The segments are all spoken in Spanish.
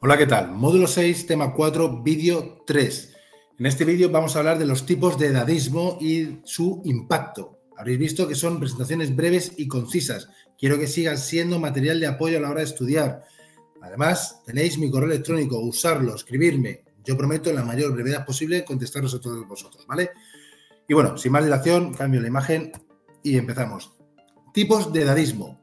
Hola, ¿qué tal? Módulo 6, tema 4, vídeo 3. En este vídeo vamos a hablar de los tipos de edadismo y su impacto. Habréis visto que son presentaciones breves y concisas. Quiero que sigan siendo material de apoyo a la hora de estudiar. Además, tenéis mi correo electrónico, usarlo, escribirme. Yo prometo en la mayor brevedad posible contestaros a todos vosotros, ¿vale? Y bueno, sin más dilación, cambio la imagen y empezamos. Tipos de edadismo.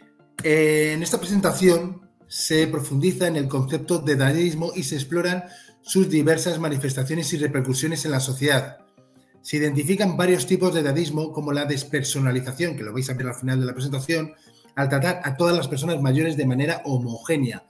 En esta presentación se profundiza en el concepto de edadismo y se exploran sus diversas manifestaciones y repercusiones en la sociedad. Se identifican varios tipos de edadismo, como la despersonalización, que lo vais a ver al final de la presentación, al tratar a todas las personas mayores de manera homogénea.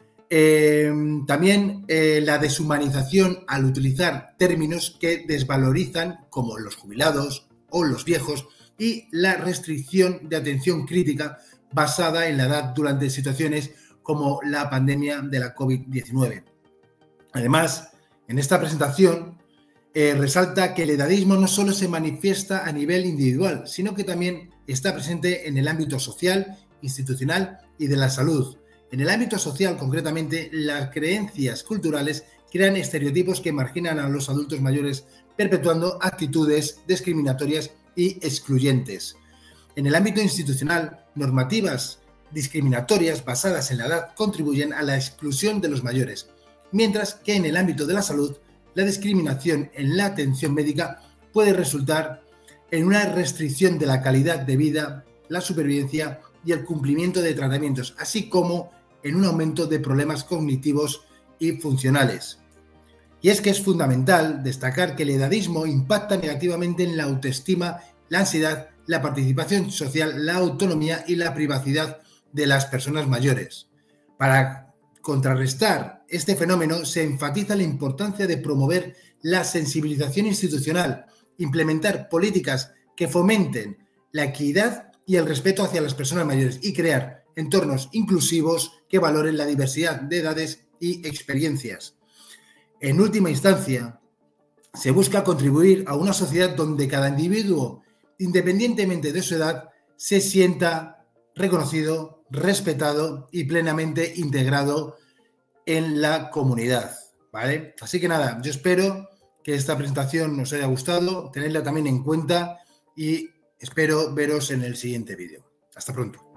También la deshumanización al utilizar términos que desvalorizan, como los jubilados o los viejos, y la restricción de atención crítica basada en la edad durante situaciones como la pandemia de la COVID-19. Además, en esta presentación resalta que el edadismo no solo se manifiesta a nivel individual, sino que también está presente en el ámbito social, institucional y de la salud. En el ámbito social, concretamente, las creencias culturales crean estereotipos que marginan a los adultos mayores, perpetuando actitudes discriminatorias y excluyentes. En el ámbito institucional, normativas discriminatorias basadas en la edad contribuyen a la exclusión de los mayores, mientras que en el ámbito de la salud, la discriminación en la atención médica puede resultar en una restricción de la calidad de vida, la supervivencia y el cumplimiento de tratamientos, así como en un aumento de problemas cognitivos y funcionales. Y es que es fundamental destacar que el edadismo impacta negativamente en la autoestima, la ansiedad, la participación social, la autonomía y la privacidad de las personas mayores. Para contrarrestar este fenómeno, se enfatiza la importancia de promover la sensibilización institucional, implementar políticas que fomenten la equidad y el respeto hacia las personas mayores y crear entornos inclusivos que valoren la diversidad de edades y experiencias. En última instancia, se busca contribuir a una sociedad donde cada individuo, independientemente de su edad, se sienta reconocido, respetado y plenamente integrado en la comunidad, ¿vale? Así que nada, yo espero que esta presentación os haya gustado, tenedla también en cuenta y espero veros en el siguiente vídeo. Hasta pronto.